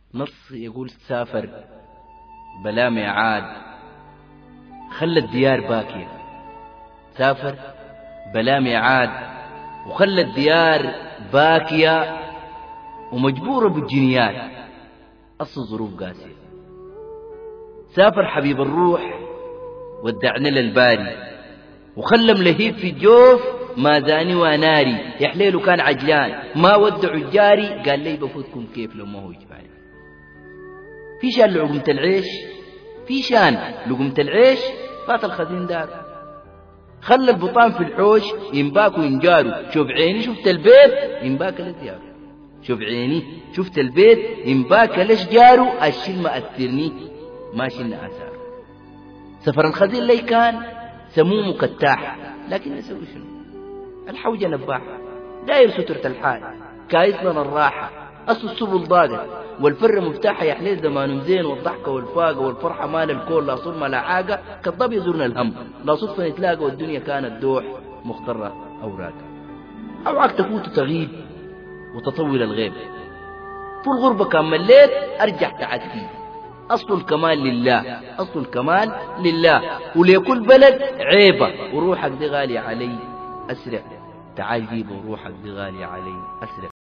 نص يقول سافر بلا ميعاد خلى الديار باكية، سافر بلا ميعاد وخلى الديار باكية ومجبورة بالجنيات، أصل الظروف قاسية. سافر حبيب الروح ودعنا للباري وخلى ملهيب في الجوف ما زاني وناري، يحليله كان عجلان ما ودعوا الجاري، قال لي بفوتكم كيف لو ما هو إجباري. في شان لقمة العيش، في شان لقمة العيش فات الخزين دار، خلى البطان في الحوش ينباكوا ينجاروا، شوف عيني شفت البيت ينباك لدياره، شوف عيني شفت البيت ينباك لشجاره، الشيل ما أثرني ما شلنا أثاره. سفر الخزين لي كان سمومه كتاح، لكن يسوي شنو؟ الحوجة نباحة داير سترة الحال، كايس لنا الراحة، أصل السبل ضاقت والفر مفتاحة، يحلي زمان زين والضحكة والفاقة والفرحة مال الكل، لا صرمة لا حاجة كالضب يزورنا الهم، لا صدفة نتلاقى والدنيا كانت دوح مخترة أوراقها. أوعاك تفوت تغيب وتطول الغيب، في الغربة كان مليت أرجع تعدي، أصل الكمال لله، أصل الكمال لله، ولكل بلد عيبة، وروحك دي غالية علي أسرع، تعال جيب وروحك دي غالية علي أسرع.